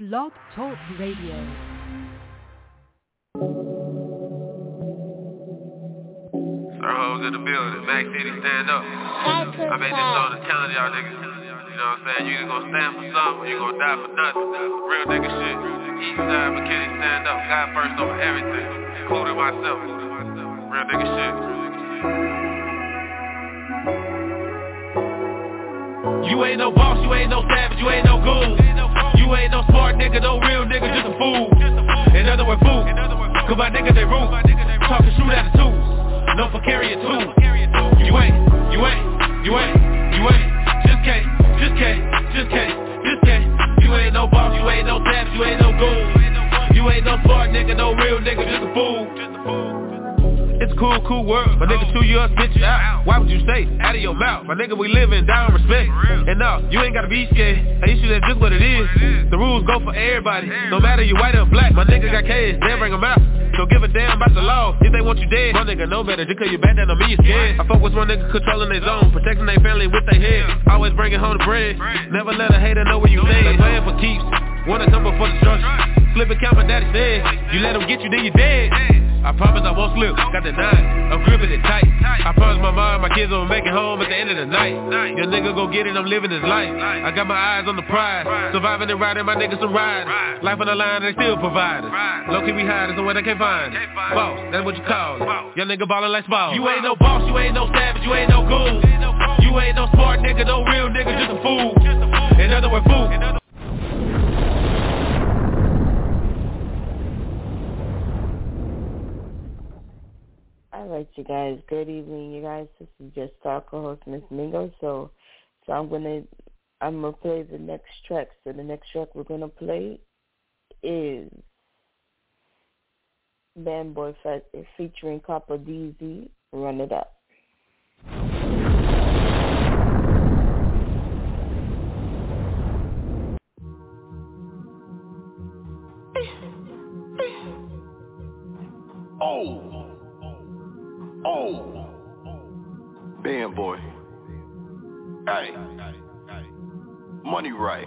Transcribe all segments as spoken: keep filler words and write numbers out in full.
Blog Talk Radio. Hoes in the building, Mac City stand up. I made this song to challenge y'all niggas. You know what I'm saying? You either gonna stand for something or you gonna die for nothing. Real nigga shit. East side McKinney stand up. God first over everything, including myself. Real nigga shit. You ain't no boss, you ain't no savage, you ain't no goon. You ain't no smart nigga, no real nigga, just a fool. In other words, fool. Cause my niggas they rude. Talking shoot attitudes. No for carrying too. You ain't, you ain't, you ain't, you ain't. Just can't, just can't, just can't, just can't. You ain't no boss, you ain't no savage, you ain't no goon. You ain't no smart nigga, no real nigga, just a fool. It's a cool, cool world. My nigga chew you up, spit you out. Why would you say out of your mouth? My nigga, we live in down respect. And no, you ain't gotta be scared. I issue that's just what it is. The rules go for everybody. No matter you white or black. My nigga got cash, they'll bring them out. So give a damn about the law. If they want you dead, my nigga know better. Just cause you back down on me, you scared. I fuck with one nigga controlling their zone, protecting their family with their head. Always bringing home the bread. Never let a hater know where you stand. Playing for keeps. Wanna come before the structure. Flip a count, my daddy said. You let them get you, then you dead. I promise I won't slip, got the nine, I'm gripping it tight. I promise my mom, my kids will make it home at the end of the night. Your nigga go get it, I'm living his life. I got my eyes on the prize, surviving and riding, my niggas some ride. Life on the line, they still provide it. Low key we hide it, somewhere they can't find it. Boss, that's what you call it. Your nigga ballin' like Spall. You ain't no boss, you ain't no savage, you ain't no goon. You ain't no smart nigga, no real nigga, just a fool. In other words, fool. Alright, you guys, good evening, you guys. This is just our co-host, Miss Mingo. So, so I'm gonna, I'm gonna play the next track. So the next track we're gonna play is Band Boy Fest featuring Copper D Z. Run It Up. Oh. Oh, Band Boy. Hey, money right.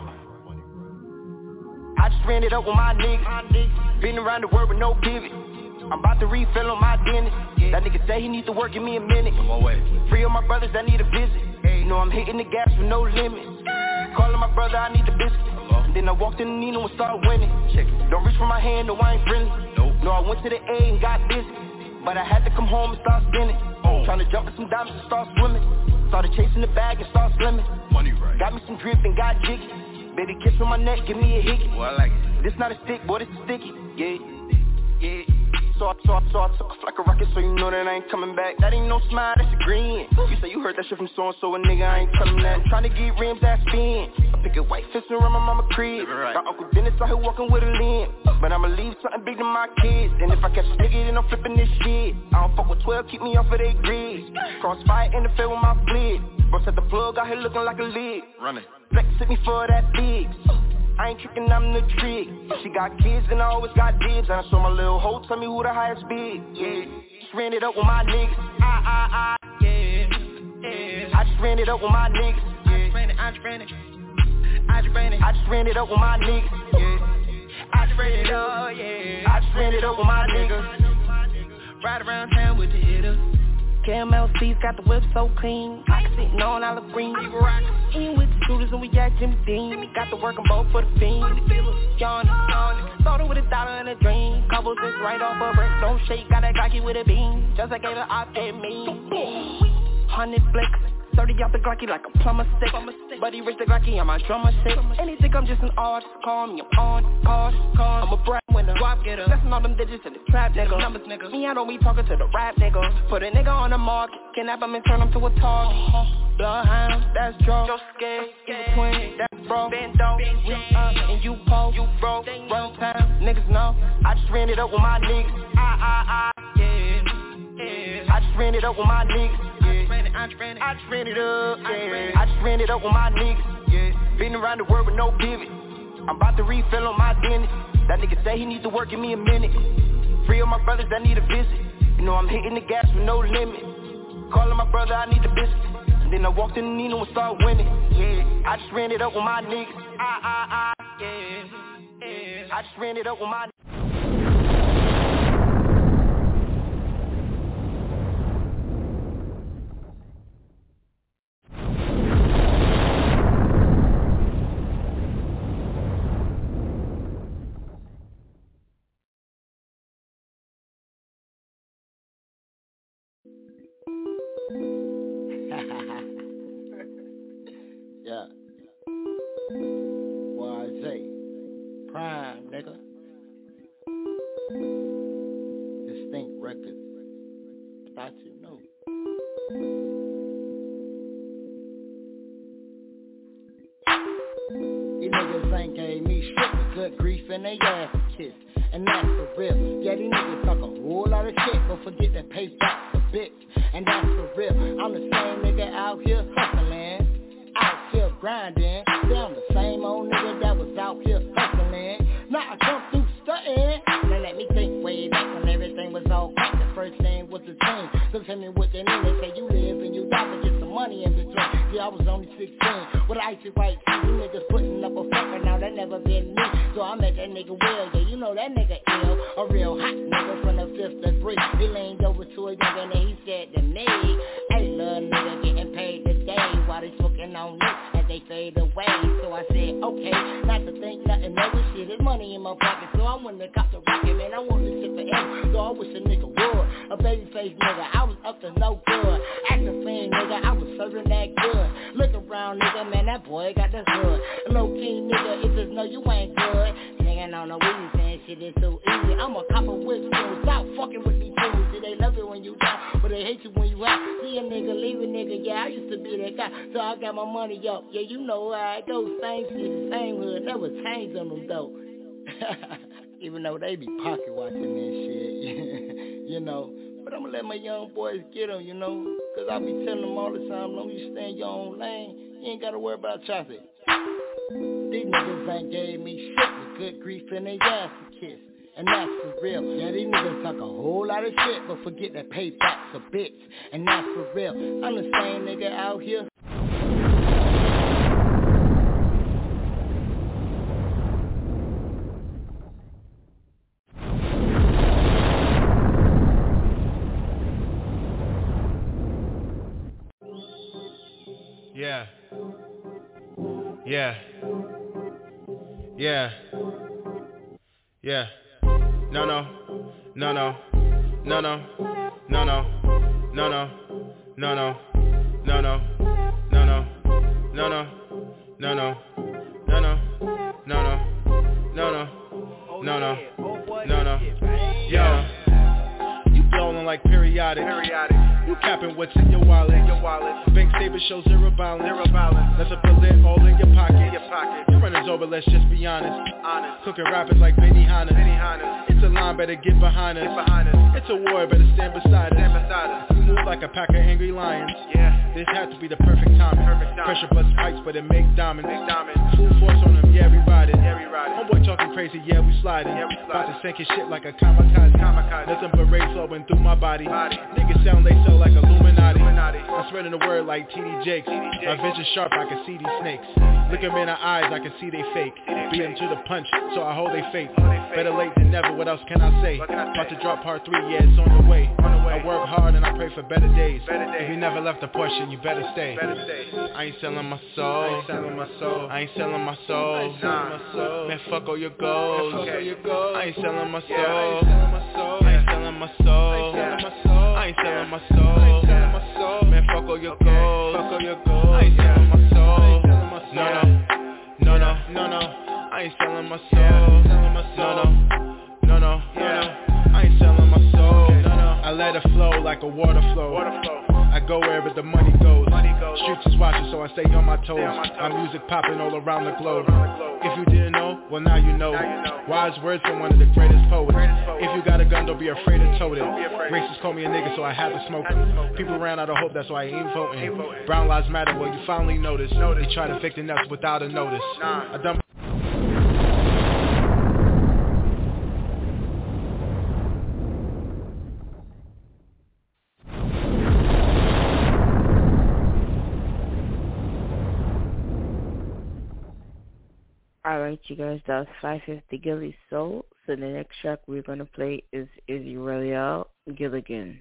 I just ran it up with my niggas. Been around the world with no pivot. I'm about to refill on my dentist. That nigga say he needs to work, give me a minute. I'm on way. Free of my brothers that need a visit. You know I'm hitting the gas with no limit. Calling my brother, I need the biscuit. And then I walked in the Nino and started winning. Check. Don't reach for my hand, no I ain't friendly. Nope. No, I went to the A and got busy. But I had to come home and start spinning. Oh. Trying to jump in some diamonds and start swimming. Started chasing the bag and start slimming. Money right. Got me some drip and got jiggy. Baby kiss on my neck, give me a hickey. Oh, I like it. This not a stick, boy, this is sticky. Yeah, yeah. So I, so I, so I took off like a rocket, so you know that I ain't coming back. That ain't no smile, that's a grin. You say you heard that shit from so-and-so, a nigga, I ain't telling that. Trying to get rims, that spin. I pick a white fist and run my mama crib. Right. My Uncle Dennis out here walking with a limp. But I'ma leave something big to my kids. And if I catch a nigga, then I'm flipping this shit. I don't fuck with twelve, keep me off of they grid. Crossfire interfere with my fleet. Bro set the plug out here looking like a lid. Running. Flex hit me for that big. I ain't tricking, I'm the trick. She got kids and I always got dibs. And I saw my little hoe tell me who the highest bid. Yeah, just ran it up with my niggas. I, I, I, yeah, yeah. I just ran it up with my niggas. I just ran it, I just ran it. I just ran it, I just ran it up with my niggas. Yeah, I just ran it up, yeah. I just ran it up with my niggas. Ride around town with the hitters. Caramel seats got the whip so clean. I sitting on olive green. Eating with the shooters and we got Jimmy Dean. Got to work them both for the fiend. Yawn, yawn. Started with a dollar and a dream. Couple just right off a break. Don't shake, got that Glocky with a beam. Just like gave it off at me. Hundred flicks. thirty off the Glocky like a plumber stick. Buddy rich the Glocky on my drummer shit. Anything I'm just an artist, call me, I'm on, call, call. I'm a brand winner, swap getter. Blessing all them digits in the trap, nigga. Numbers, nigga. Me, I don't be talking to the rap, nigga. Put a nigga on the market, kidnap him and turn him to a target. Bloodhound, that's draw. Joe scared, you a twin, that's bro. Bend down, we up, and you po, you broke. Run time, niggas know. I just ran it up with my niggas. I, I, I, yeah, yeah. I just ran it up with my niggas. I just ran it, I just ran it up, yeah. I just ran it up with my niggas, yeah. Been around the world with no pivot. I'm about to refill on my dentist. That nigga say he needs to work, give me a minute. Free of my brothers that need a visit. You know I'm hitting the gas with no limit. Calling my brother, I need the biscuit. And then I walked in the Nino and started winning. Yeah, I just ran it up with my niggas. I, I, I, yeah, yeah. I just ran it up with my Yeah. Y J. Prime, nigga. Distinct Records. Thought you knew. These niggas ain't gave me shit but good grief and they ass a kiss. And that's for real. Yeah, these niggas talk a whole lot of shit, but forget that pay back a bitch. And that's for real. I'm the same nigga out here hustling, out here grinding. See, I'm the same old nigga that was out here hustling. Now I come through stunting. Now let me think way back when everything was all crack. The first thing was the team. Cause hit me with the name, they say you live and you die, but get some money in between. Yeah, I was only sixteen with icy white teeth. You niggas putting up a fucker, now that never been me. So I met that nigga Will, yeah, you know that nigga ill. A real hot nigga from the fifth degree. He leaned over to a nigga and he said to me, hey, little nigga getting paid today while they smoking on me as they fade away. So I said, okay, not to think nothing of it, shit, there's money in my pocket. So I went to cop the rocket, man, I wanted to sit forever. So I wish a nigga would. A baby face nigga, I was up to no good. Acting fiend nigga, I was serving that good. Look around nigga, man, that boy got the hood. Low key nigga, it just know you ain't good. Singing on the weed, saying shit is too easy. I'm a copper with you, stop fucking with these fools. See, they love it when you down, but they hate you when you out. See a nigga, leave a nigga, yeah, I used to be that guy. So I got my money up, yeah, you know how it goes. Same shit, the same hood, never changed on them though. Even though they be pocket watching that shit, you know. But I'ma let my young boys get them, you know. Cause I be telling them all the time, long as you stay in your own lane, you ain't gotta worry about traffic. These niggas ain't gave me shit with good grief and they ass to kiss. And that's for real. Yeah, these niggas talk a whole lot of shit, but forget that payback's a bitch. And that's for real. I'm the same nigga out here. Yeah. Yeah. Yeah. Yeah. No, no. No, no. No, no. No, no. No, no. No, no. No, no. No, no. No, no. No, no. No, no. No, no. No, no. No, no. No, no. Yo. You blowing like periodic. Periodic. You capping what's in your wallet. In your wallet. Bank statement shows zero balance. Zero balance. That's a bullet all in your pocket. In your pocket. Your runners over, let's just be honest. Honest. Cooking rappers like Benny Hanna. Benny Hanna. It's a line, better get behind us. Get behind us. It's a war, better stand beside us. Stand beside us. We move like a pack of angry lions. Yeah. This had to be the perfect timing. Perfect timing. Pressure bust pipes, but it make diamonds. Make diamonds. Full force on them, yeah, we ride it. Yeah, we ride it. Homeboy talking crazy, yeah, we sliding. Yeah, we sliding. About to sink his shit like a kamikaze. Kamikaze. Nothing but rays flowing through my body. body. Niggas sound they sell like Illuminati. Illuminati. I'm spreading the word like T D Jakes. T D Jakes. My vision sharp, I can see these snakes. Look them in the eyes, I can see they fake. Beat them to the punch, so I hold they fake. Better late than never, what else can I say? About to drop part three, yeah, it's on the way. I work hard and I pray for better days. If you never left the portion, you better stay. I ain't selling my soul. I ain't selling my soul. I ain't selling my soul. Man, fuck all your goals. I ain't selling my soul. I ain't selling my soul. I ain't selling my soul. Man, fuck all your goals. I ain't selling my soul. No, no, no, no, no, no. I ain't selling my soul. No, no, no, no, no. I ain't selling my soul. I let it flow like a water flow. I go wherever the money goes. Streets is watching, so I stay on my toes. My music popping all around the globe. If you didn't know, well now you know. Wise words from one of the greatest poets. If you got a gun, don't be afraid to tote it. Racists call me a nigga, so I had to smoke it. People ran out of hope, that's why I ain't voting. Brown lives matter, well you finally notice. They try to fake the nuts without a notice. I done All Alright, you guys, that was five fifty Gilly Soul. So the next track we're going to play is Izzy Royale, Gilligan.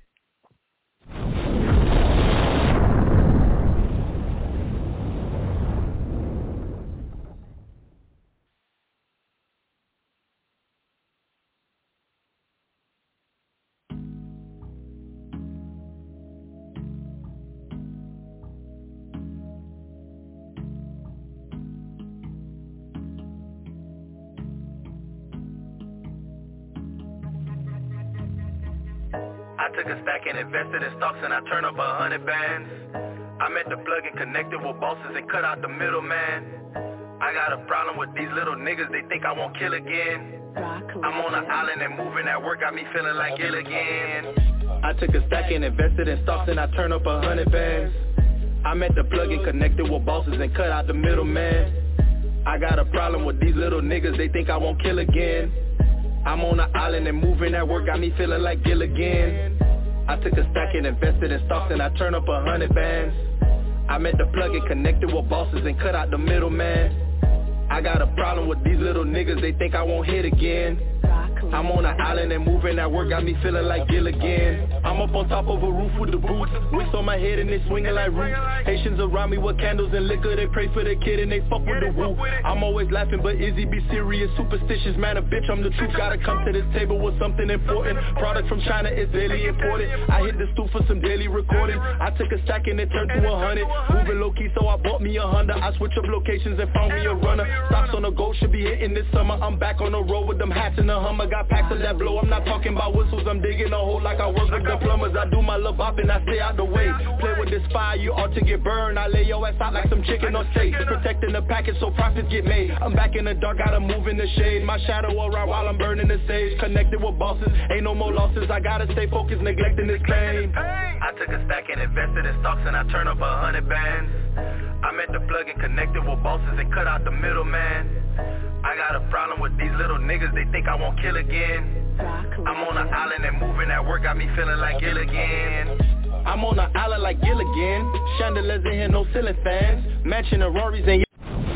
I took a stack and invested in stocks and I turned up a hundred bands. I met the plug and connected with bosses and cut out the middleman. I got a problem with these little niggas, they think I won't kill again. I'm on an island and moving at work got me feeling like ill again. I took a stack and invested in stocks and I turned up a hundred bands. I met the plug and connected with bosses and cut out the middleman. I got a problem with these little niggas, they think I won't kill again. I'm on an island and moving at work got me feeling like Gilligan. I took a stack and invested in stocks and I turned up a hundred bands. I met the plug and connected with bosses and cut out the middleman. I got a problem with these little niggas, they think I won't hit again. I'm on an island and moving at work got me feeling like Gilligan. I'm up on top of a roof with the boots, wicks on my head and they swinging like roots. Haitians around me with candles and liquor, they pray for their kid and they fuck with the woo. I'm always laughing but Izzy be serious, superstitious, man a bitch, I'm the truth. Gotta come to this table with something important, product from China is daily imported. I hit the stool for some daily recording, I took a stack and it turned to a hundred. Moving low key so I bought me a Honda, I switch up locations and found me a runner. Stocks on the go should be hitting this summer, I'm back on the road with them hats and the Hummer. Got packs of that blow, I'm not talking about whistles, I'm digging a hole like I work with the plumbers. I do my love bop and I stay out the way. Play with this fire, you ought to get burned. I lay your ass out like some chicken or steak, protecting the package so profits get made. I'm back in the dark, gotta move in the shade. My shadow around while I'm burning the stage. Connected with bosses, ain't no more losses. I gotta stay focused, neglecting this claim. I took a stack and invested in stocks and I turned up a hundred bands. I met the plug and connected with bosses and cut out the middleman. I got a problem with these little niggas, they think I won't kill again. I'm on an island and moving at work got me feeling like Gilligan. I'm on an island like Gilligan, chandeliers in here, no ceiling fans, matching the Rorys and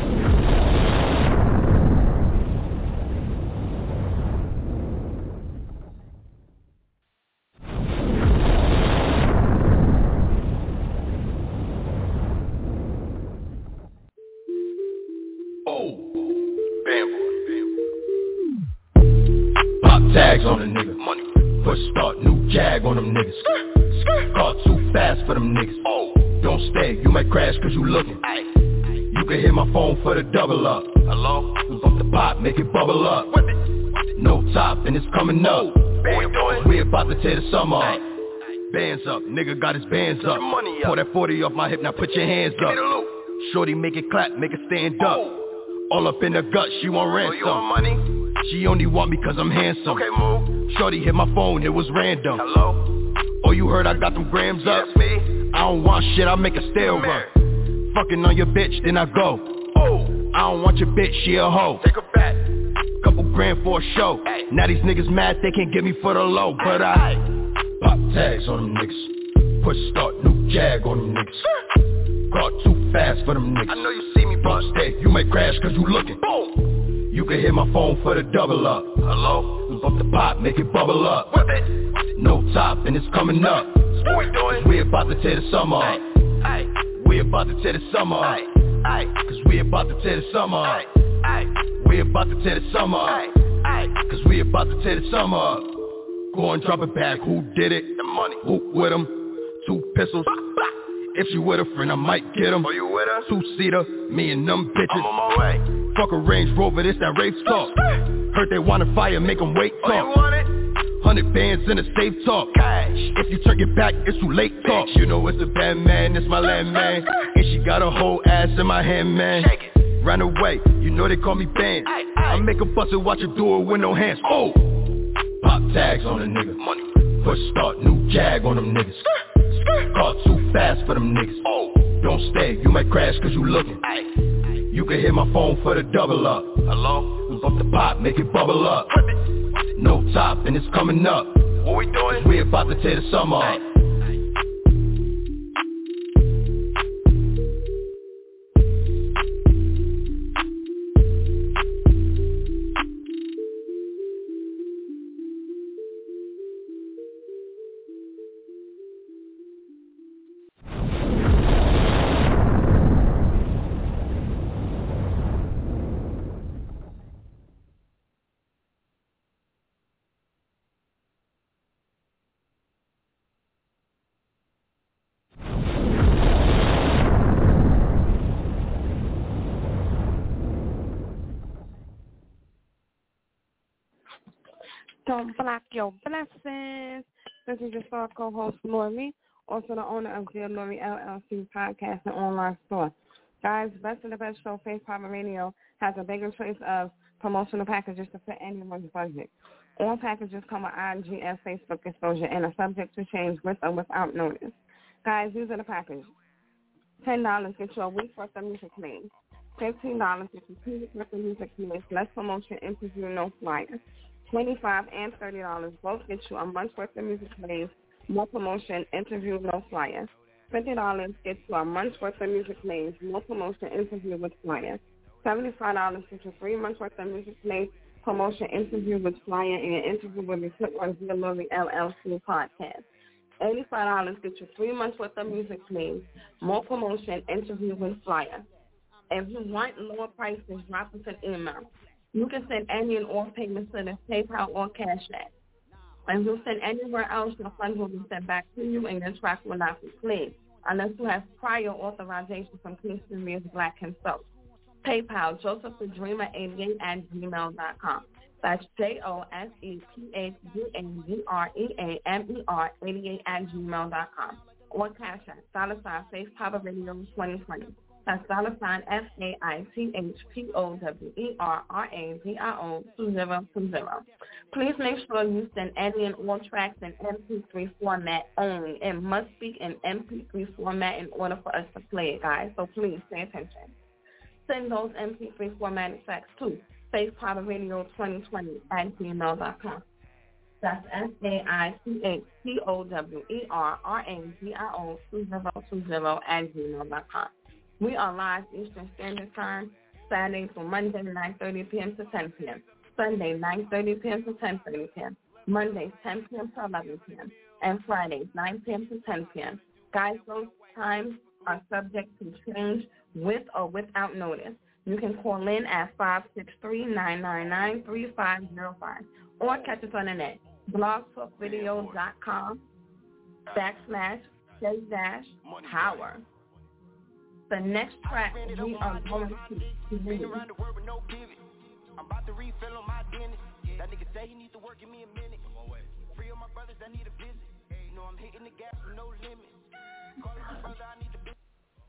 tags on a nigga, money. Push start, new jag on them niggas. Car too fast for them niggas. Oh, don't stay, you might crash cause you looking. Aye. You can hit my phone for the double up. Hello? We bump the pop, make it bubble up. No top and it's coming up. We about to tear the summer up. Bands up, nigga got his bands up. Pull that forty off my hip, now put your hands up. Shorty make it clap, make it stand up. All up in the gut, she want ransom. Oh, money? She only want me cause I'm handsome. Okay, move. Shorty hit my phone, it was random. Hello? Oh, you heard I got them grams up? Yes, me. I don't want shit, I make a stale run. Fucking on your bitch, then I go. Oh, I don't want your bitch, she a hoe. Take her back. Couple grand for a show. Ay. Now these niggas mad, they can't get me for the low. But I pop tags on them niggas. Push start, new jag on them niggas. Car too fast for them niggas. I know you see me, but stay, you might crash cause you looking. Boom. You can hit my phone for the double up. Hello? We bump the pop, make it bubble up. Whip it. No top and it's coming up. What we doing? We about to tear the summer up. Aye. We about to tear the summer up. Aye. Cause we about to tear the summer up. Aye. We about to tear the summer up. Aye. Cause we about to tear the summer up. Go and drop it back, who did it? The money. Who with them? Two pistols. If she with a friend, I might get them. Oh, you with her? Two-seater, me and them bitches. I'm on my way. Fuck a Range Rover, this that race talk. Heard they want a fire, make them wait talk. Oh, you want it? Hundred bands in a safe talk. Cash. If you turn your back, it's too late talk. You know it's a bad man, it's my land man. And she got a whole ass in my hand, man. Ran away, you know they call me Band. I make a bust and watch her do it with no hands. Oh, pop tags on a nigga. Money. Push start, new jag on them niggas. Car too fast for them niggas. Oh, don't stay, you might crash cause you looking. Aye. You can hit my phone for the double up. Hello? We bump the pop, make it bubble up. No top and it's coming up. What we doing? We about to tear the summer up. Don't block your blessings. This is your star co-host, Lori, also the owner of Dear Lori L L C podcast and online store. Guys, Best of the Best Show, Faith Power Radio, has a bigger choice of promotional packages to fit anyone's budget. All packages come with I G and Facebook exposure and are subject to change with or without notice. Guys, these are the packages. ten dollars gets you a week worth of music claims. fifteen dollars gets you two weeks worth of music claims, less promotion, interview, no flyers. twenty-five dollars and thirty dollars both get you a month's worth of music claims, more promotion, interview, no flyers. fifty dollars gets you a month's worth of music claims, more promotion, interview with flyers. seventy-five dollars gets you three months worth of music claims, promotion, interview with flyer, and an interview will be put on Dear Lori L L C podcast. eighty-five dollars gets you three months worth of music claims, more promotion, interview with flyer. If you want lower prices, drop us an email. You can send any and all payments to the PayPal or Cash App. If you send anywhere else, your funds will be sent back to you and your track will not be cleared unless you have prior authorization from Kingston Music Black himself. PayPal, Joseph the Dreamer eighty-eight at gmail dot com. That's J O S E P H U A D R E A M E R eighty-eight at gmail dot com. Or Cash App, dollar sign Faith Power Radio twenty twenty. That's dollar sign F A I T H P O W E R R A D I O two zero two zero. Please make sure you send any and all tracks in M P three format only. It must be in M P three format in order for us to play it, guys. So please pay attention. Send those M P three formatted tracks to Faith Power Radio twenty twenty at gmail dot com. That's F A I T H P O W E R R A D I O two zero two zero at gmail dot com. We are live Eastern Standard Time, Saturday through Monday, nine thirty p.m. to ten p.m., Sunday, nine thirty p.m. to ten thirty p.m., Mondays, ten p.m. to eleven p.m., and Fridays, nine p.m. to ten p.m. Guys, those times are subject to change with or without notice. You can call in at five six three, nine nine nine, three five zero five or catch us on the net, blogtalkradio.com backslash J dash power. The next track we are going to read. I'm about to refill on my dentist. That nigga say he needs to work, give me a minute. Free of my brothers that need a visit. You know I'm hitting the gas with no limit. Calling my brother, I need the business.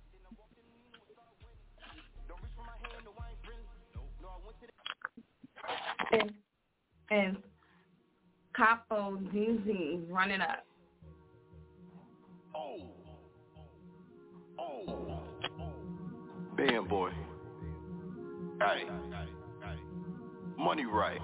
Don't reach for my hand, no, I ain't friendly. No, I went to the... And Capo D Z running up. Oh. Oh. Bam boy. Hey. Money right.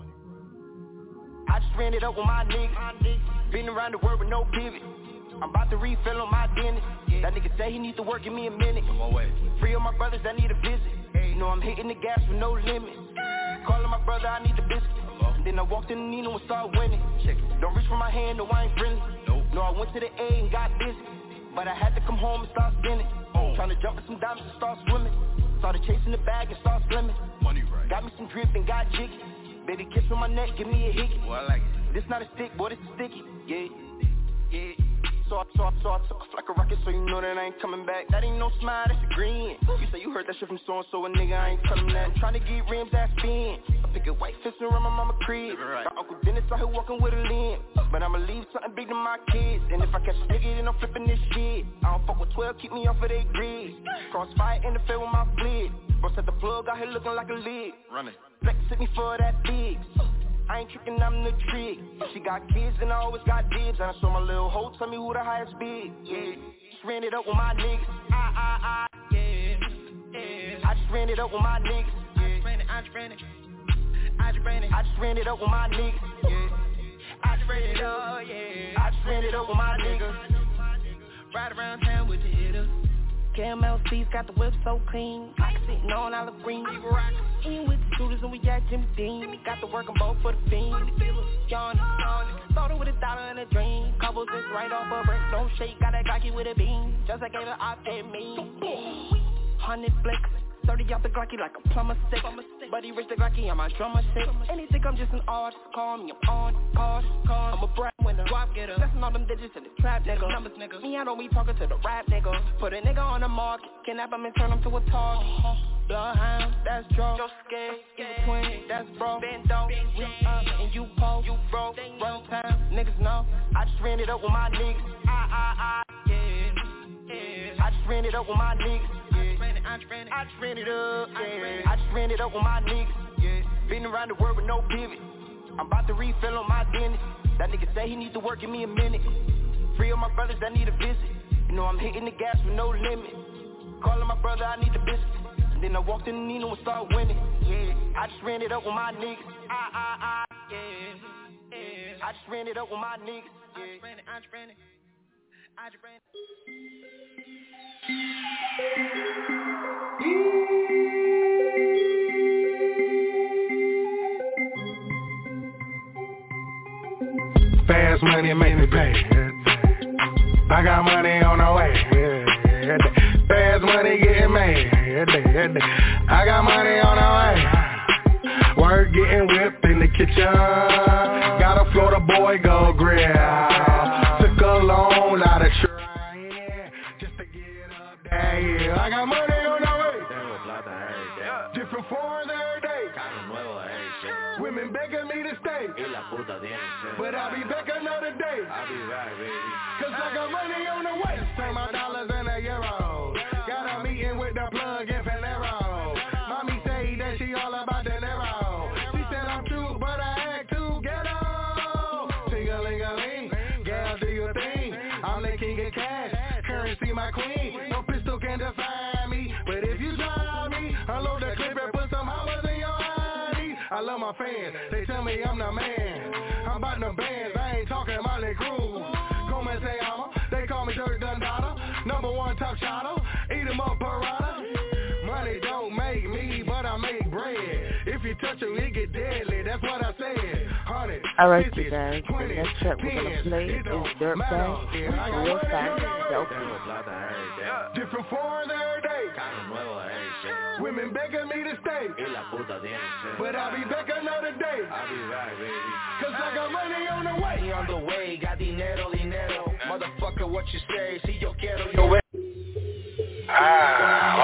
I just ran it up with my niggas. Been around the world with no pivot. I'm about to refill on my dentist. That nigga say he needs to work, give me a minute. Free of my brothers that need a visit. You know I'm hitting the gas with no limit. Calling my brother, I need the biscuit. And then I walked in the Nino and started winning. Don't reach for my hand, no, I ain't friendly. No, I went to the A and got busy. But I had to come home and start spinning. Trying to jump in some diamonds and start swimming. Started chasing the bag and start slimming. Money right. Got me some drip and got jiggy. Baby kiss on my neck, give me a hickey. Boy, I like it. This not a stick, boy, this is sticky. Yeah, yeah. So I, so I, so I took off like a rocket, so you know that I ain't coming back. That ain't no smile, that's a grin. You say you heard that shit from so-and-so, a nigga, I ain't telling that. I'm trying to get rims that spin. I pick a white fist around my mama crib. Right. Got Uncle Dennis out here walking with a limb. But I'ma leave something big to my kids. And if I catch a nigga, then I'm flipping this shit. I don't fuck with twelve, keep me off of they grid. Crossfire in the face with my flit. Bro said the plug out here looking like a lid. Running. Flex hit me for that big. I ain't tricking, I'm the trick. She got kids and I always got dibs. And I saw my little hoe tell me who the highest bid. Yeah, just ran it up with my niggas. I, I, I, yeah, yeah. I just ran it up with my niggas. Yeah. I just ran it, I just ran it. I just ran it. I just ran it up with my niggas. Yeah. I just ran it up, yeah. I just ran it up with my niggas. Ride around town with the hitters. Caramel seats got the whip so clean. I can sitting on olive green. In with the shooters and we got Jimmy Dean. Got to work them both for the fiend. Yawn, started with a dollar and a dream. Couples just right off a break. Don't shake, got that Glocky with a beam. Just like gave an op at me. Hundred flicks. thirty out the Glocky like a plumber stick. Buddy rich the Glocky on my drummer stick. Anything I'm just an artist. Call me, I'm on, call, call. I'm a brand winner. Drop getter. Blessing all them digits in the trap, nigga. Numbers, nigga. Me, I don't be talking to the rap, nigga. Put a nigga on the mark. Kidnap him and turn him to a target. Bloodhound, that's draw. Joe scared, you a twin, that's bro. Bando, we up and you pole. just ran it up with my niggas. I, I, I, yeah, yeah. I just ran it up with my niggas. I just ran it, I just ran it, I just ran it up. Yeah. I just ran it up with my niggas. Yeah. Been around the world with no pivot. I'm about to refill on my dentist. That nigga say he needs to work, give me a minute. Free of my brothers that need a visit. You know I'm hitting the gas with no limit. Calling my brother, I need the business. And then I walked in the Nino and started winning. Yeah, I just ran it up with my niggas. I, I, I, yeah, yeah. I just ran it up with my niggas. Yeah. I just ran it, I just ran it. I just ran it. Fast money make me pay. I got money on the way. Fast money getting made. I got money on the way. Work getting whipped in the kitchen. Got a Florida boy go grill. Took a loan out of trying just to get up there. I got money on the way. Different forms every day. Women begging me to stay, but I'll be back another day. I'll be right, baby. Cause I got money on the way. Turn my dollars in a euro. Got a meeting with the plug in Panero. Mommy say that she all about the Nero. She said I'm cute, but I act too ghetto. Ting-a-ling-a-ling, gal do your thing. I'm the king of cash, currency my queen. No pistol can define me, but if you try me, unload the clip and put some hollers in your eyes. I love my fans, they tell me I'm the man. I'm about them bands, I ain't talking Molly Cruz. Come and say I'm a, they call me Dirk Dundada. Number one top shotter, eat 'em up parada. Money don't make me, but I make bread. If you touch it, it get deadly, that's what I said. Hundred, alright you guys, the next track we're gonna play is Dirtbag, Real Fast, Selfie. Different forms every day. Women begging me to stay, but I'll be back another day. I'll be right, baby. Cause I got money on the way. On the way, got dinero, dinero. Motherfucker, what you say? Si yo quiero, yo way. Ah, ah,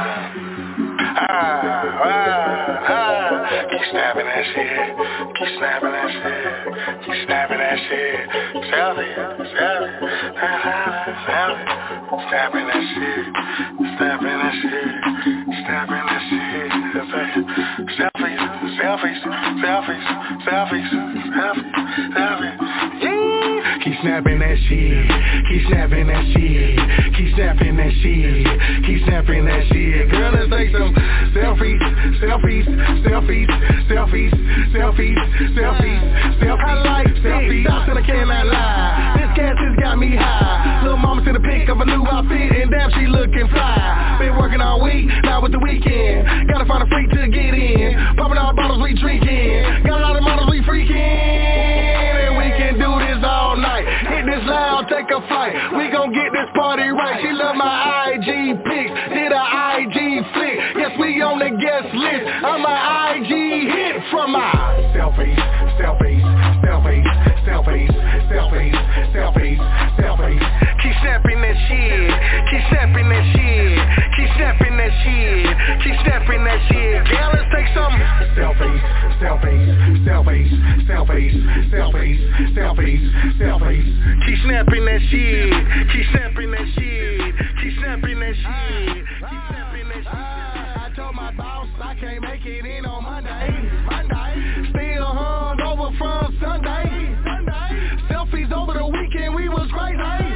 ah, ah, ah. Keep snapping that shit. Keep snapping that shit. Keep snapping that shit. Selfie, selfie, selfie. Snapping that shit. Snapping that shit. Snapping that shit. Selfies, selfies, selfies, selfies, selfies, selfies. Keep snapping that shit. Keep snapping that shit. Keep snapping that shit. Keep snapping that shit. Girl, let's take some selfies, selfies, selfies, selfies, selfies, selfies, selfies. I like selfies. Stop and I cannot lie. This gas has got me high. Little mama to the pick of a new outfit and damn she looking fly. Been working all week, now with the weekend. Gotta find a freak to get in. Popping all bottles we drinking. Got a lot of models we freaking. And we can do this all night. Hit this loud, take a flight. We gon' get this party right. She love my I G pics. Did a I G flick. Yes, we on the guest list. I'm a I G hit from my selfies, selfies, selfies, selfies, selfies, selfies, selfies. Keep snapping that shit. Keep snapping that shit. Keep snapping that shit. Keep snapping that shit. Girl, let's take some selfies, selfies, selfies, selfies, selfies, selfies, selfies. Keep snapping that shit. Keep snapping that shit. Keep snapping that shit. Keep snapping that shit. I told my boss I can't make it in on Monday. Monday. Still hung over from Sunday. Sunday. Selfies over the weekend, we was crazy.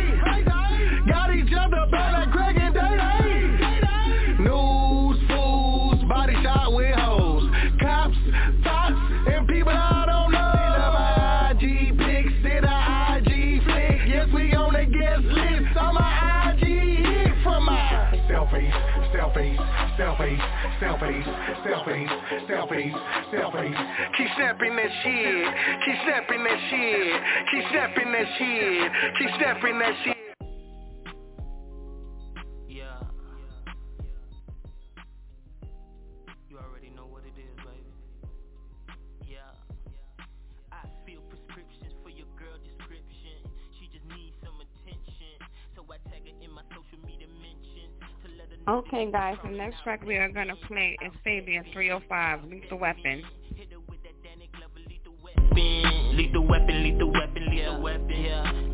Got each other better, Greg and Day. News, fools, body shot with hoes. Cops, thoughts, and people I don't know. My I G pics, did a I G flick. Yes, we on the guest list. I'm a I G hit from my selfies, selfies, selfies, selfies, selfies, selfies, selfies. Keep snapping that shit. Keep snapping that shit. Keep snapping that shit. Keep snapping that shit. Okay, guys, the next track we are going to play is Fabian three oh five, Lethal Weapon. Lethal weapon, lethal weapon, lethal weapon, yeah.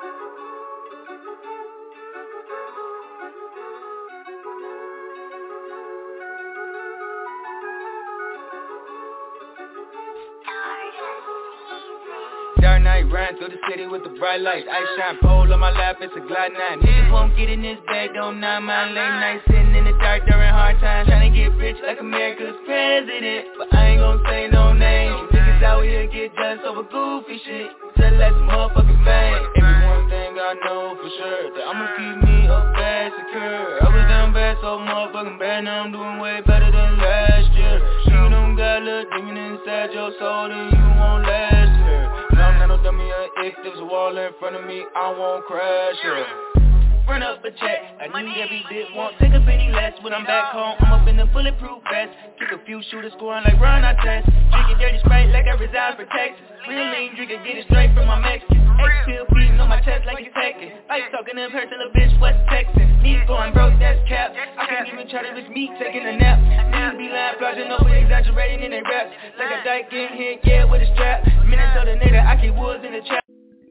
dark night, riding through the city with the bright lights. Ice shine pole on my lap, it's a Glide nine. Niggas won't get in this bag, don't mind my late night. Sitting in the dark during hard times, trying to get rich like America's president. But I ain't gon' say no names. Niggas out here get jealous over goofy shit. Tell that motherfucking fame. Every one thing I know for sure, that I'ma keep me up bad, secure. I was down bad, so motherfucking bad, now I'm doing way better than last year. You don't got a little demon inside your soul, then you won't last here. No, I'm not no dummy, if there's a wall in front of me, I won't crash here. Run up a check, I need every bit, won't take a penny less. When I'm back home, I'm up in the bulletproof vest. Kick a few shooters, scoring like Ron Artest. Drinking dirty Sprite like I reside for Texas. Real lean drinking, get it straight from my Mexican. X-Pill beating on my chest like it's Tekken. Like talking in person, little bitch, what's Texan? Me going broke, that's cap. I can't even try to reach me taking a nap. Niggas be lying, flogging over, exaggerating in their raps. Like a dyke in here, yeah, with a strap. Minnesota nigga, I keep woods in the trap.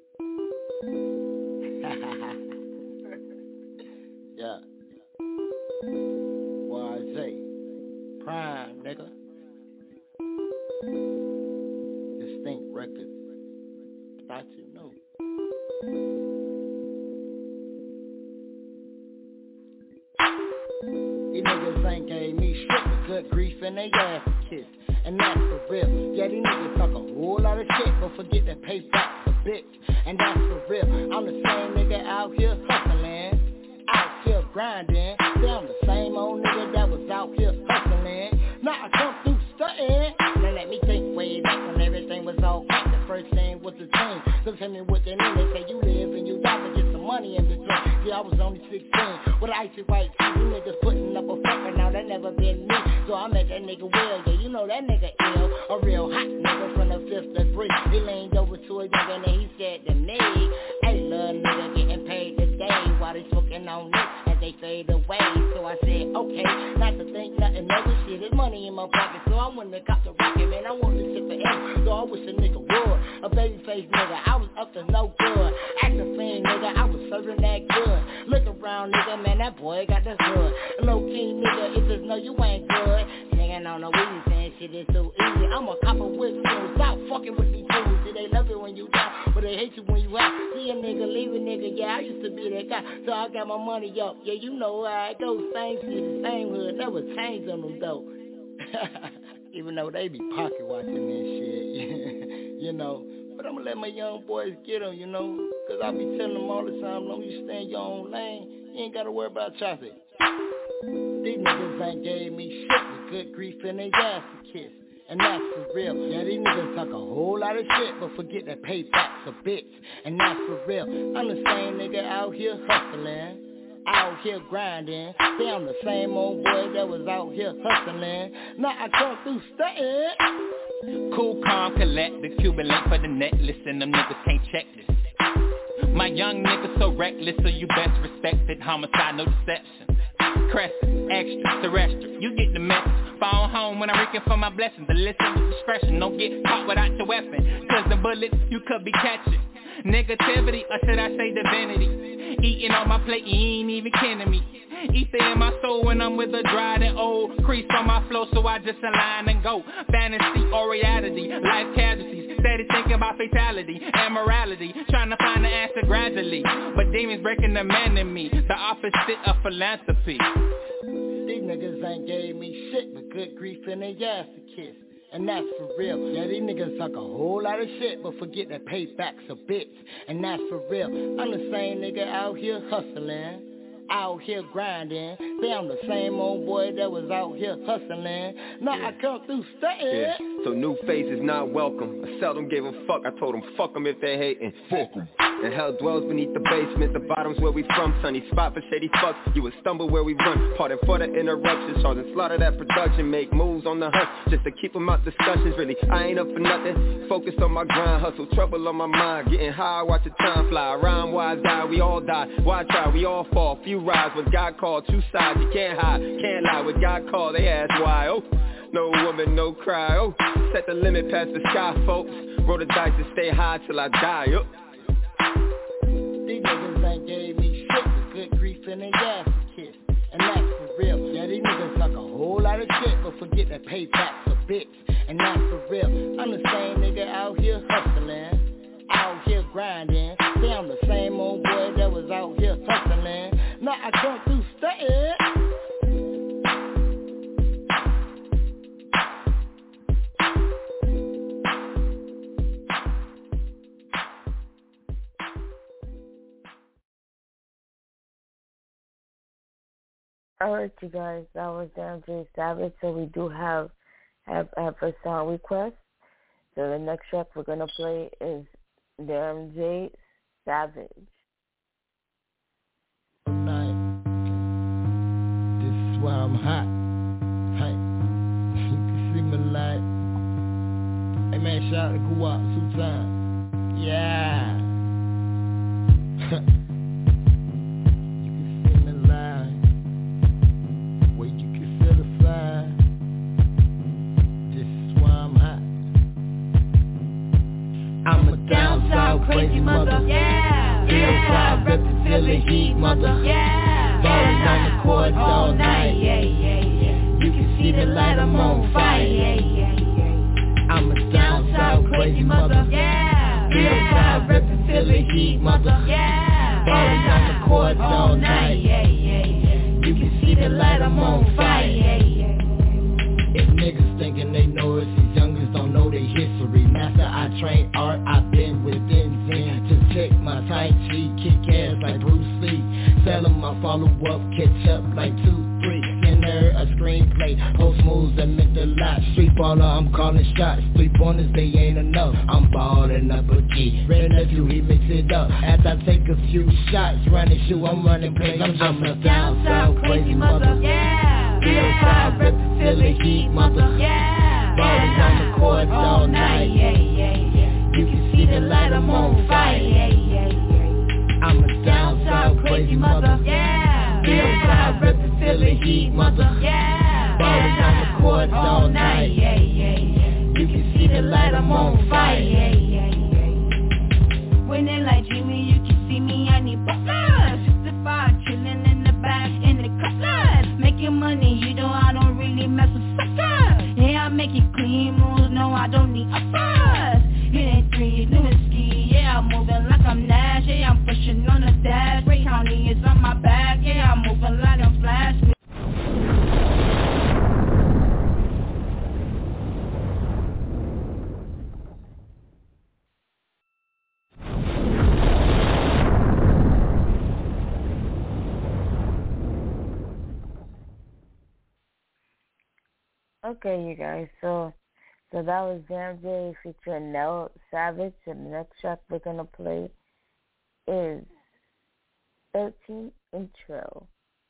Yeah. Y Z. Prime, nigga. Distinct Records. Thought you knew. These niggas ain't gave me shit but good grief and they ass kiss. And that's for real. Yeah, these niggas talk a whole lot of shit, but forget to pay back a bitch. And that's for real. I'm the same nigga out here hustling. Out here grinding, damn the same old nigga that was out here hustling. Now I come through stunting. Now let me think way back when everything was all crack. The first thing was the team. Look at me with the name, they say you live and you die, but get some money in between. See, I was only sixteen with icy white teeth. You niggas putting up a fucker, now that never been me. So I met that nigga Will, yeah, you know that nigga ill. A real hot nigga from the fifth degree. He leaned over to a nigga and he said to me, hey, little nigga getting paid today while they smoking on it as they fade away. So I said, okay, not to think nothing of this shit. There's money in my pocket, so I went to cop the rocket, man. I wanted to sit forever, so I wish a nigga would. A baby face nigga, I was up to no good. Acting fiend nigga, I was serving that good. Look around nigga, man, that boy got the hood. Low key nigga, if it's no, you ain't good. Nigga, no, no, we ain't saying shit is so easy. I'm a copper with fools, stop fucking with these fools. See, they love it when you down, but they hate you when you out. See a nigga, leave a nigga, yeah, I used to be that guy. So I got my money up, yeah, you know how it goes. Same city, same hood, never change on them though. Even though they be pocket watching this shit, you know. But I'ma let my young boys get them, you know. Cause I be telling them all the time, long as you stay in your own lane, you ain't gotta worry about traffic. These niggas ain't gave me shit with good grief and they ass to kiss. And that's for real. Yeah, these niggas talk a whole lot of shit, but forget that payback's a bitch. And that's for real. I'm the same nigga out here hustling. Out here grinding. See, I'm the same old boy that was out here hustling. Now I come through stunting. Cool, calm, collect the Cuban link for the net. Listen, them niggas can't check this. My young nigga so reckless, so you best respect it. Homicide, no deception. Crescent, extra, terrestrial, you get the message. Fall home when I'm reeking for my blessings. To listen with discretion, don't get caught without your weapon. Cause the bullets you could be catching. Negativity, or should I say divinity? Eating on my plate, you ain't even kidding me. Ether in my soul when I'm with a dried and old. Crease on my flow, so I just align and go. Fantasy or reality, life casualties. Steady thinking about fatality and morality. Trying to find the answer gradually. But demons breaking the man in me. The opposite of philanthropy. These niggas ain't gave me shit but good grief and they ass to kiss. And that's for real. Yeah, these niggas talk a whole lot of shit, but forget that payback's a bitch. And that's for real. I'm the same nigga out here hustling. Out here grinding. Say I'm the same old boy that was out here hustling. Now yeah. I come through stunting. Yeah. So new faces not welcome. I seldom gave a fuck. I told them fuck them if they hating. Fuck them. And hell dwells beneath the basement. The bottom's where we from. Sunny spot for shady fucks. You would stumble where we run. Pardon for the interruptions. Charge and slaughter that production. Make moves on the hunt just to keep them out discussions. Really, I ain't up for nothing. Focused on my grind. Hustle, trouble on my mind. Getting high, watch the time fly. Rhyme wise die, we all die. Why try? We all fall. Few rise when God called. Two sides, you can't hide. Can't lie. When God called, they ask why. Oh, no woman, no cry. Oh, set the limit past the sky, folks. Roll the dice and stay high till I die. Oh. These niggas ain't gave me shit but good grief and they ass to kiss. And that's for real. Yeah, these niggas talk a whole lot of shit, but forget that payback's a bitch. And that's for real. I'm the same nigga out here hustling. grinding. Say I'm the same old boy that was out here hustling. Now I come through stunting. Alright, you guys, that was Damn J Savage. So we do have have have a song request. So the next track we're gonna play is Damn J Savage. Tonight, this is why I'm hot. Hey, you can see me like, hey man, shout out to Guwap, two time. Yeah. I'm a down south crazy mother, yeah, yeah, reppin' feel the heat mother, yeah, ballin' on the courts all night, yeah, yeah, yeah, you can see the light, I'm on fire, yeah, yeah, yeah, I'm a down south crazy mother, yeah, yeah, reppin' feel the heat mother, yeah, ballin' on the courts all night, yeah, yeah, yeah, you can see the light, I'm on fire, yeah, yeah. If niggas thinking they know us, these youngers don't know their history. Master, I train art, I've been within Zen to check my Tai Chi, kick ass like Bruce Lee. Sell them my follow-up, catch up like two, three. Inner a screenplay, post moves that meant a lot. Street baller, I'm calling shots. Three pointers, they ain't enough. I'm ballin' up a key. Red nephew, he mix it up. After I take a few shots, running shoe, I'm running plays. I'm just a down south crazy mother. Yeah, yeah, reppin' feel the heat mother. Yeah, ballin' on the courts all night. Yeah, yeah, yeah. You can see the light, I'm on fire. Yeah, yeah, yeah. I'm a down south crazy mother. Yeah, yeah, reppin' feel the heat mother. Yeah, ballin' on the courts all night. Yeah, yeah, yeah. You can see the light, I'm on fire. Yeah, yeah, yeah. Winning like Jimmy, you can see me, I need butlers. sixty-five, chillin' in the back in the cutlass. Making money, you know I don't really mess with suckers. Yeah, I make it clean moves, no I don't need uppers. It ain't three, new and ski, yeah I'm moving like I'm Nash. Yeah, I'm pushing on the dash, Ray County is on my back. Yeah, I'm moving like I'm Flash. Okay, you guys, so so that was Damn J featuring Nell Savage, and the next track we're gonna play is thirteen Intro.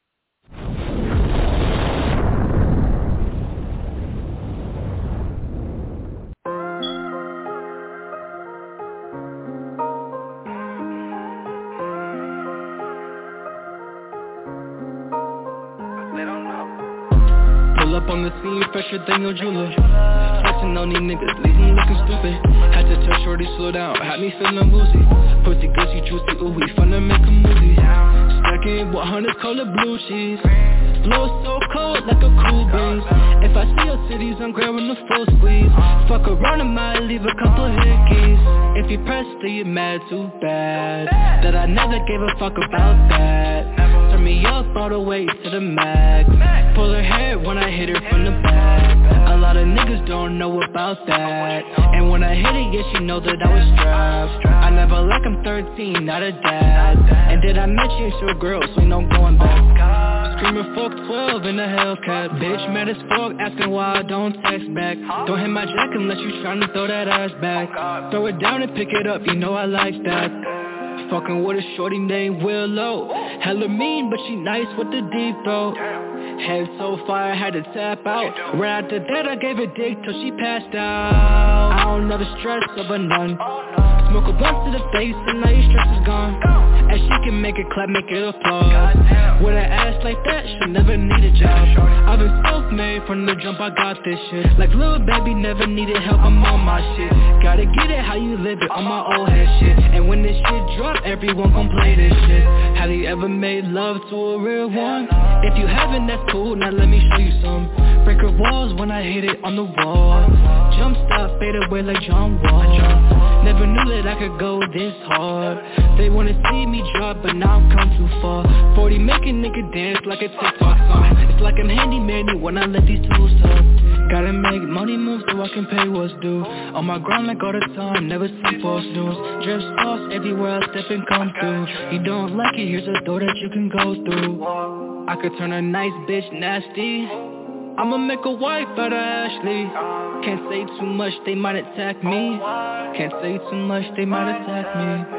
Up on the scene, fresher than your jeweler. Flexing on these niggas, leave me looking stupid. Had to tell shorty slow down, had me feeling woozy. Pussy good, she juicy, ooh, we finna make a movie. Stacking what hundreds call it blue cheese. Flow so cold like a cool breeze. If I see your cities, I'm grabbing the full squeeze. Fuck around, I might leave a couple hickeys. If you press, then you're mad too bad that I never gave a fuck about that. Turn me up all the way to the max. Pull her hair when I hit her from the back. A lot of niggas don't know about that. And when I hit it, yeah, she know that I was strapped. I never like I'm thirteen, not a dad. And did I mention to a girl, so no going back. Screaming fuck twelve in a Hellcat. Bitch mad as fuck, asking why I don't text back. Don't hit my jack unless you tryna throw that ass back. Throw it down and pick it up, you know I like that. Fucking with a shorty named Willow. Hella mean, but she nice with the deep throat. Head so fire, had to tap out. Right after that, I gave her dick till she passed out. I don't know the stress of a nun. Smoke a blunt to the face and now your stress is gone. And she can make it clap, make it applause. With an ass like that, she'll never need a job. I've been self-made from the jump, I got this shit. Like little baby, never needed help, I'm on my shit. Gotta get it how you live it, on my old head shit. And when this shit drop, everyone gon' play this shit. Have you ever made love to a real one? If you haven't, that's cool, now let me show you some. Break her walls when I hit it on the wall. Jump stop, fade away like John Wall. Never knew that I could go this hard. They wanna see me drop, but now I've come too far. Forty make a nigga dance like a TikTok song. It's like I'm handyman when I let these tools talk. Gotta make money move so I can pay what's due. On my grind like all the time, never see false news. Drip sauce everywhere I step and come through. You don't like it, here's a door that you can go through. I could turn a nice bitch nasty. I'ma make a wife out of Ashley. Can't say too much, they might attack me. Can't say too much, they might attack me.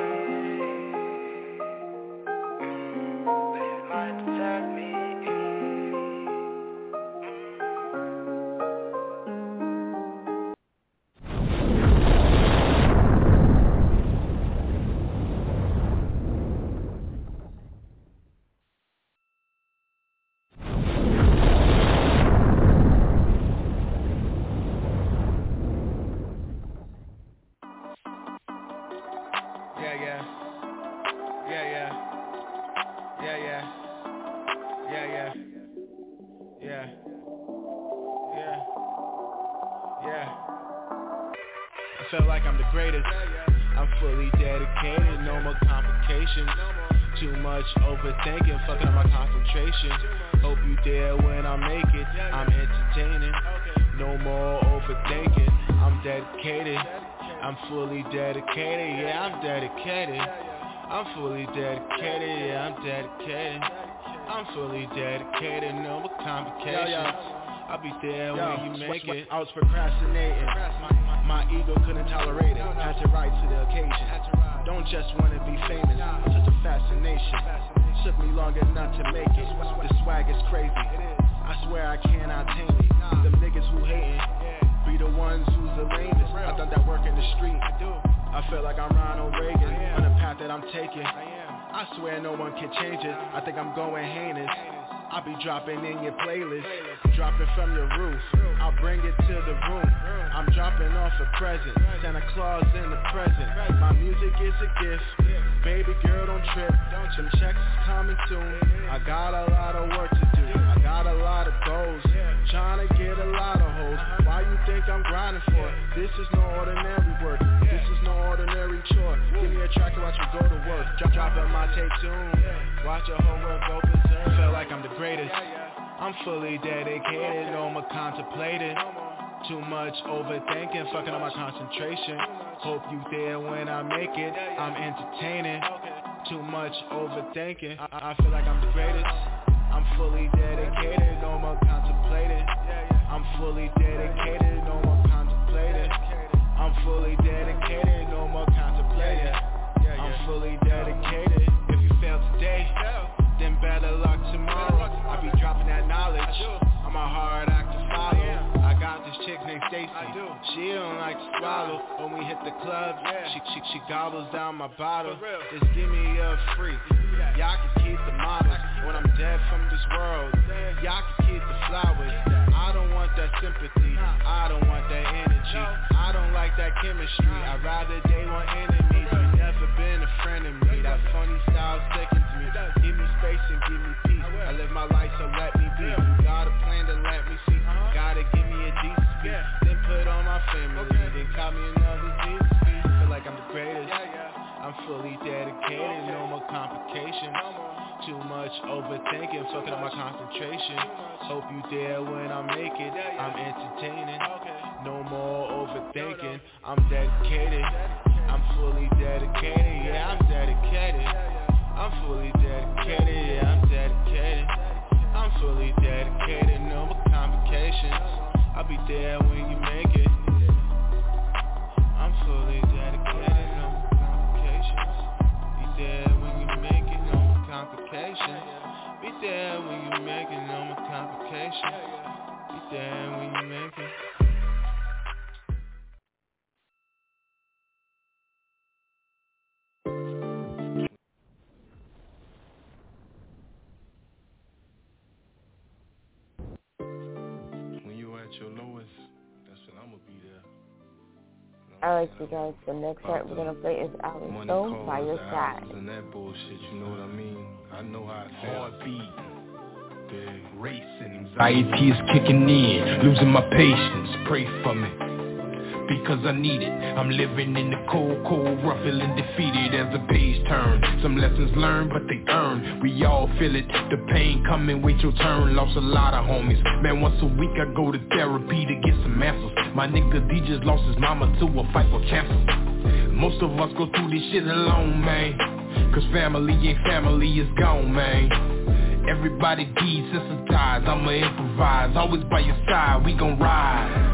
Felt like I'm the greatest. I'm fully dedicated, no more complications. Too much overthinking, fucking up my concentration. Hope you there when I make it. I'm entertaining, no more overthinking. I'm dedicated, I'm fully dedicated. Yeah, I'm dedicated. I'm fully dedicated. Yeah, I'm dedicated. I'm fully dedicated, no more complications. I'll be there Yo, when you make it. I was procrastinating. My ego couldn't tolerate it. Had to rise to the occasion. Don't just wanna be famous. I'm such a fascination. Took me long enough to make it. The swag is crazy. I swear I cannot tame it. Them niggas who hating be the ones who's the lamest. I done that work in the street. I feel like I'm Ronald Reagan on the path that I'm taking. I swear no one can change it. I think I'm going heinous. I'll be dropping in your playlist, dropping from your roof. I'll bring it to the room. I'm dropping off a present, Santa Claus in the present. My music is a gift, baby girl don't trip. Some checks is coming soon. I got a lot of work to do. I got a lot of goals, trying to get a lot of hoes. Why you think I'm grinding for? This is no ordinary work. This is no ordinary chore. Give me a track to watch me go to work. Drop, dropping my tape soon. Watch your whole world go berserk. Feel like I'm the greatest. I'm fully dedicated, no more contemplating. Too much overthinking, fucking up my concentration. Hope you there when I make it. I'm entertaining. Too much overthinking. I, I feel like I'm the greatest. I'm fully dedicated, no more contemplating. I'm fully dedicated, no more contemplating. I'm fully dedicated, no more contemplating. I'm fully dedicated. If you fail today, then better luck tomorrow. I be dropping that knowledge. I'm a hard act to follow. I got this chick named Stacy. She don't like to swallow. When we hit the club, she she, she gobbles down my bottle. Just give me a freak. Y'all can keep the models. When I'm dead from this world, y'all can keep the flowers. I don't want that sympathy. I don't want that energy. I don't like that chemistry. I'd rather they want enemies. You never been a friend of me. That funny style sickens me. Give me space and give me peace. I live my life, so let me be. You got a plan to let me see. Gotta give me a decent speech. Then put on my family. Then call me another decent speech. Feel like I'm the greatest. I'm fully dedicated, no more complications. Too much overthinking, fucking up my concentration. Hope you there when I make it. I'm entertaining. No more overthinking. I'm dedicated. I'm fully dedicated. Yeah, I'm dedicated. I'm fully dedicated. Yeah, I'm dedicated. I'm fully dedicated. No more complications. I'll be there when you make it. I'm fully dedicated. No more complications. Be there when you make it. No more complications. Be there when you make it. No more complications. Be there when you make it. Your lowest, that's when I'm gonna be there. Alright, you guys, the next track we're gonna play is Alice Stone, By Your Side. And that bullshit, you know what I mean? I know how it feels. Heartbeat, big racing, anxiety is kicking in, losing my patience. Pray for me. because I need it. I'm living in the cold, cold, rough, feeling defeated as the page turn. Some lessons learned, but they earn. We all feel it, the pain coming, wait your turn. Lost a lot of homies. Man, once a week I go to therapy to get some answers. My nigga D just lost his mama to a fight for cancer. Most of us go through this shit alone, man. Cause family ain't family, it's gone, man. Everybody desensitized, I'ma improvise. Always by your side, we gon' ride.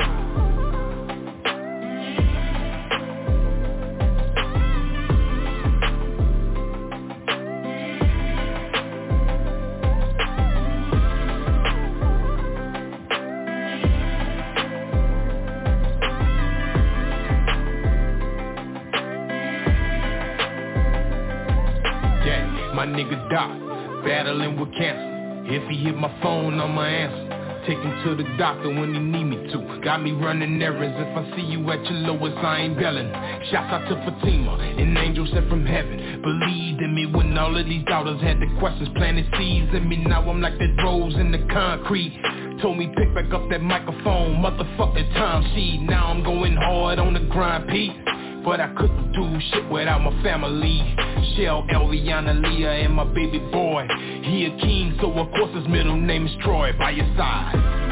My nigga Doc, battling with cancer. If he hit my phone, I'ma answer. Take him to the doctor when he need me to. Got me running errands. If I see you at your lowest, I ain't belling. Shouts out to Fatima, an angel sent from heaven. Believed in me when all of these doubters had the questions. Planted seeds in me, now I'm like that rose in the concrete. Told me pick back up that microphone, motherfucking time sheet. Now I'm going hard on the grind, Pete. But I couldn't do shit without my family. Shell, Elviana, Leah, and my baby boy. He a king, so of course his middle name is Troy. By your side.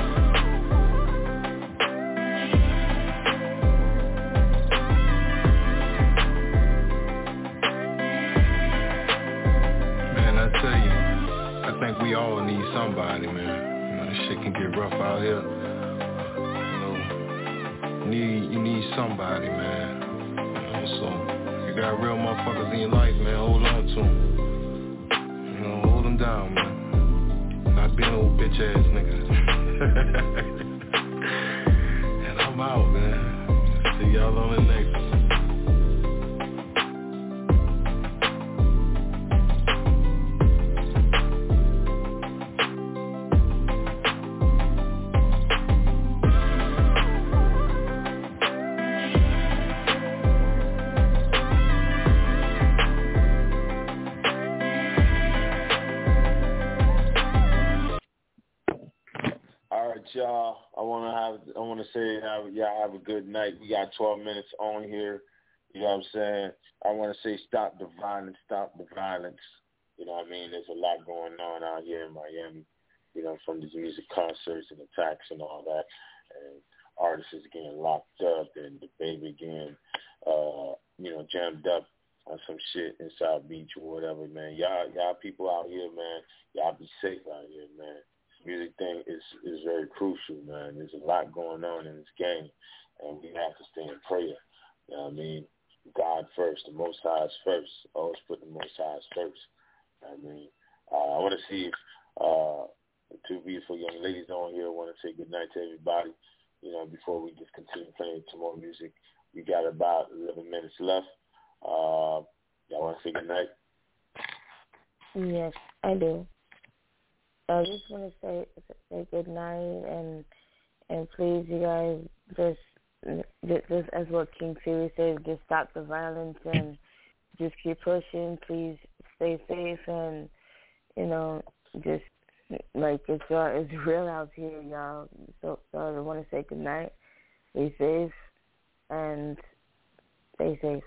Man, I tell you, I think we all need somebody, man. You know, this shit can get rough out here. You know, need you need somebody, man. So, you got real motherfuckers in your life, man, hold on to them. You know, hold them down, man. Not being old bitch ass niggas. And I'm out, man. See y'all on the next one. Y'all, I want to have, I want to say, have, y'all have a good night. We got twelve minutes on here. You know what I'm saying? I want to say, stop the violence, stop the violence. You know what I mean? There's a lot going on out here in Miami. You know, from these music concerts and attacks and all that, and artists is getting locked up and the baby getting, uh, you know, jammed up on some shit in South Beach or whatever, man. Y'all, y'all people out here, man. Y'all be safe out here, man. Music thing is is very crucial, man. There's a lot going on in this game, and we have to stay in prayer. You know what I mean? God first, the Most High is first. Always put the Most High first. You know what I mean, uh, I want to see if uh, the two beautiful young ladies on here want to say good night to everybody. You know, before we just continue playing some more music, we got about eleven minutes left. Uh, y'all want to say good night? Yes, I do. I just want to say say good night and and please, you guys, just just as what King Fury said, just stop the violence and just keep pushing. Please stay safe and you know just like it's uh, it's real out here, y'all. So so I want to say good night. Be safe and stay safe.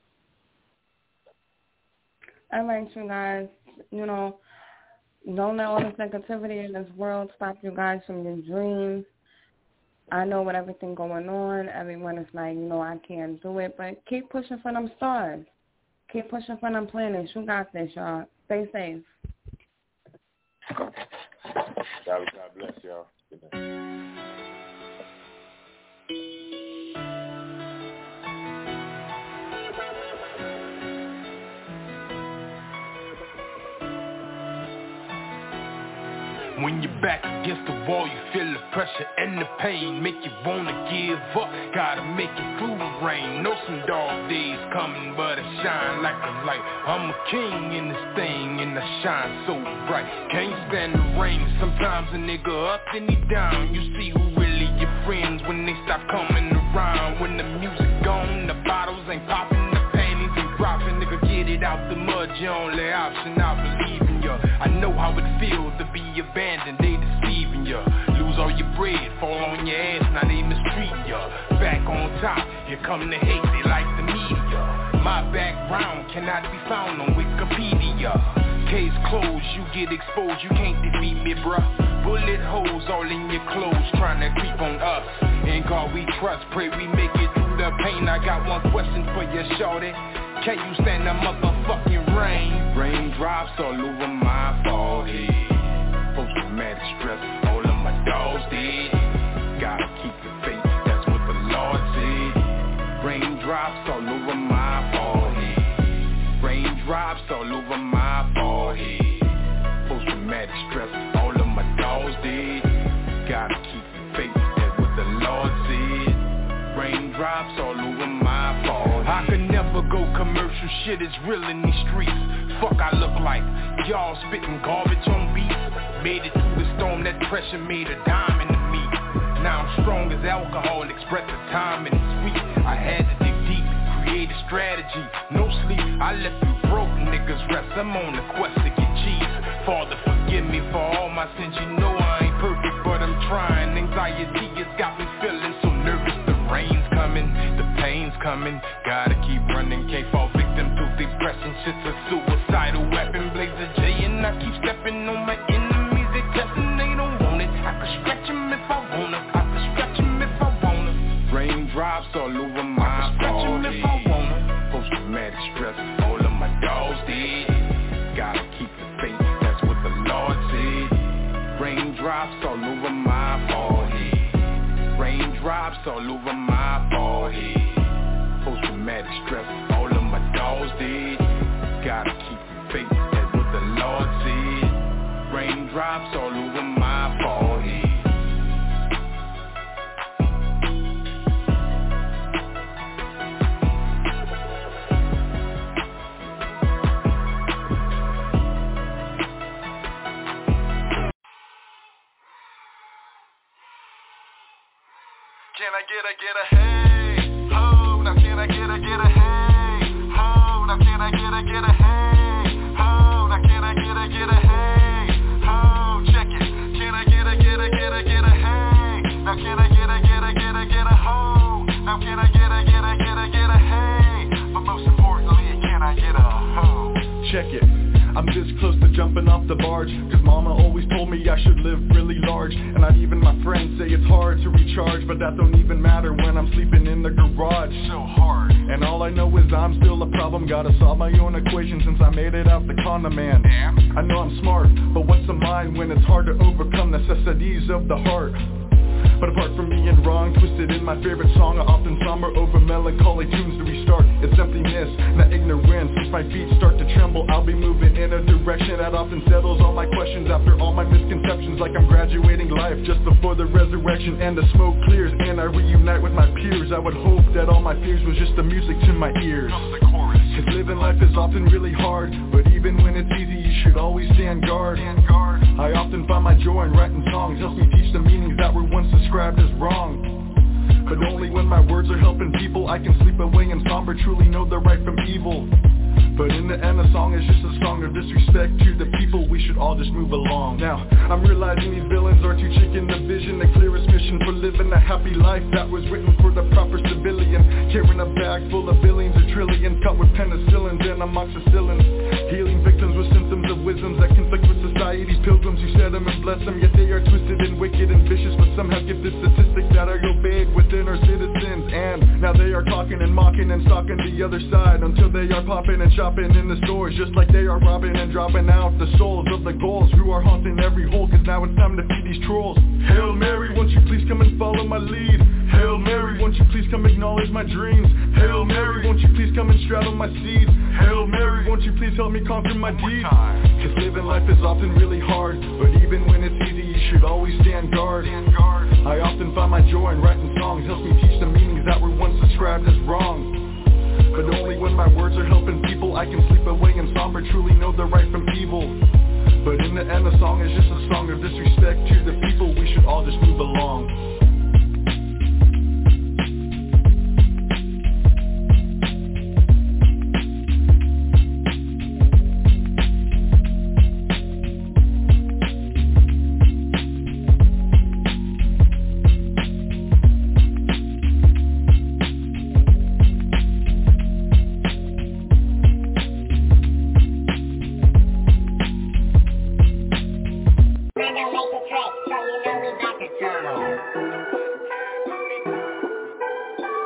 All right, you guys. You know. Don't let all this negativity in this world stop you guys from your dreams. I know with everything going on, everyone is like, you know, I can't do it, but keep pushing for them stars. Keep pushing for them planets. You got this, y'all. Stay safe. God, God bless y'all. Good night. When you're back against the wall, you feel the pressure and the pain, make you wanna give up, gotta make it through the rain. Know some dark days coming, but I shine like a light. I'm a king in this thing, and I shine so bright. Can't stand the rain, sometimes a nigga up and he down. You see who really your friends when they stop coming around. When the music gone, the bottles ain't popping, the panties ain't dropping. Nigga, get it out the mud, your only option, I believe in ya. I know how it feels to be abandoned, they deceiving ya. Lose all your bread, fall on your ass, now they mistreat ya. Back on top, you come to hate, they like the media. My background cannot be found on Wikipedia. Case closed, you get exposed, you can't defeat me, bruh. Bullet holes all in your clothes, trying to creep on us. In God we trust, pray we make it through the pain. I got one question for you, shorty. Can you stand the motherfucking rain? Raindrops all over my forehead. Post-traumatic stress, all of my dogs dead. Gotta keep the faith, that's what the Lord said. Raindrops all over my forehead. Raindrops all over my forehead. Post-traumatic stress, all of my dogs dead. Gotta keep the faith, that's what the Lord said. Raindrops all over my forehead. I could never go commercial, shit is real in these streets. Fuck I look like, y'all spitting garbage on beats. Made it through the storm, that pressure made a diamond to me. Now I'm strong as alcohol, express the time and it's sweet. I had to dig deep, create a strategy, no sleep. I left you broke niggas rest, I'm on the quest to get cheese. Father forgive me for all my sins, you know I ain't perfect but I'm trying. Anxiety has got me feeling so nervous. The rain's coming, the pain's coming. Gotta keep running, can't fall victim to depression. Shit's a suicidal weapon, blaze a J and I keep stepping on my enemies. They testing, they don't want it. I could stretch them if I wanna, I could stretch them if I wanna. Raindrops all over my forehead. If I wanna. Post-traumatic stress, all of my dogs dead. Gotta keep the faith, that's what the Lord said. Raindrops all over my forehead. Raindrops all over my forehead. Post-traumatic stress, all of my dogs dead. Gotta keep the faith, that's what the Lord said. Raindrops all over my forehead. Can I get a, get a hey, ho, now can I get a, get a hey, ho, now can I get a, get a hey, ho, now can I get a, get a hey, ho, check it, can I get a, get a, get a, get a hey, now can I get a, get a, get a, get a ho, now can I get a, get a, get a, get a hey, but most importantly, can I get a ho? Check it. I'm this close to jumping off the barge, cause mama always told me I should live really large. And not even my friends say it's hard to recharge, but that don't even matter when I'm sleeping in the garage. So hard. And all I know is I'm still a problem, gotta solve my own equation since I made it out the condom man. Damn. I know I'm smart, but what's a mind when it's hard to overcome necessities of the heart? But apart from being wrong, twisted in my favorite song, I often somber over melancholy tunes to restart. It's emptiness, not ignorance. If my feet start to tremble, I'll be moving in a direction that often settles all my questions after all my misconceptions, like I'm graduating life just before the resurrection and the smoke clears and I reunite with my peers. I would hope that all my fears was just the music to my ears. Cause living life is often really hard, but even when it's easy, you should always stand guard. I often find my joy in writing songs, helps me teach the meanings that were once described as wrong. But only when my words are helping people, I can sleep away in somber, truly know the right from evil. But in the end, a song is just a song of disrespect to the people. We should all just move along. Now, I'm realizing these villains are too chicken. The vision, the clearest mission for living a happy life that was written for the proper civilian. Carrying a bag full of billions or trillions, cut with penicillins and amoxicillins. Healing victims with symptoms of wisdoms that conflict with society. Pilgrims who set them and bless them, yet they are twisted and wicked and vicious, but somehow gifted statistics that are obeyed within our citizens. And now they are talking and mocking and stalking the other side until they are popping and shopping in the stores, just like they are robbing and dropping out the souls of the ghouls who are haunting every hole, cause now it's time to feed these trolls. Hail Mary, won't you please come and follow my lead? Hail Mary, won't you please come acknowledge my dreams? Hail Mary, won't you please come and straddle my seeds? Hail Mary, won't you please help me conquer my deeds? Cause living life is often really hard, but even when it's easy, you should always stand guard. I often find my joy in writing songs, helps me teach the meanings that were once described as wrong. But only when my words are helping people, I can sleep away in somber, truly know the right from evil. But in the end, a song is just a song of disrespect to the people. We should all just move along.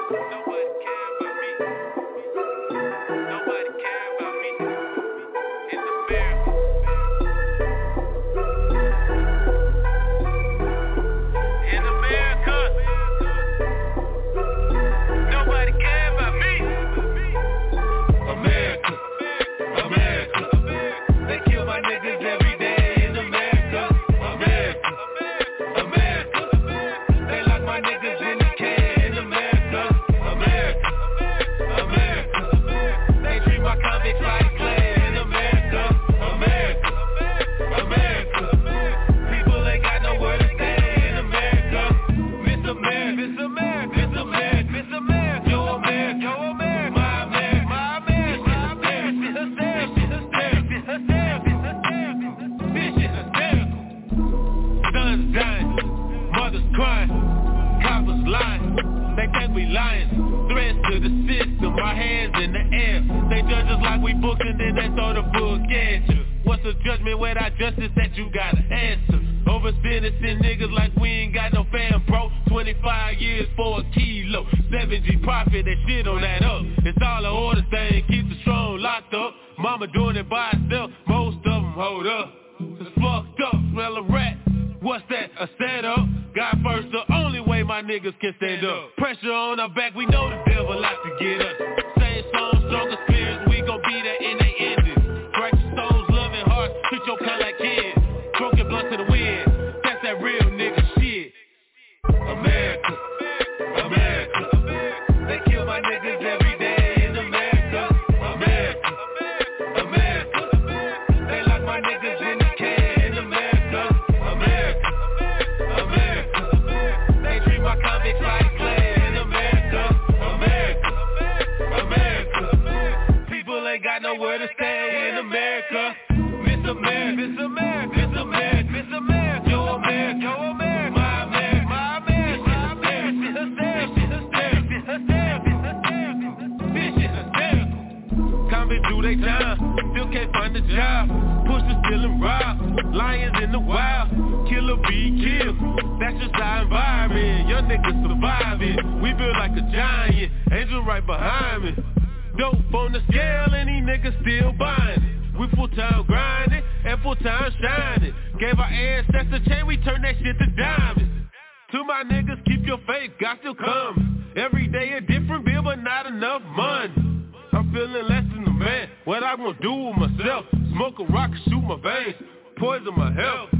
What I'm gonna do with myself? Smoke a rock, shoot my veins, poison my health.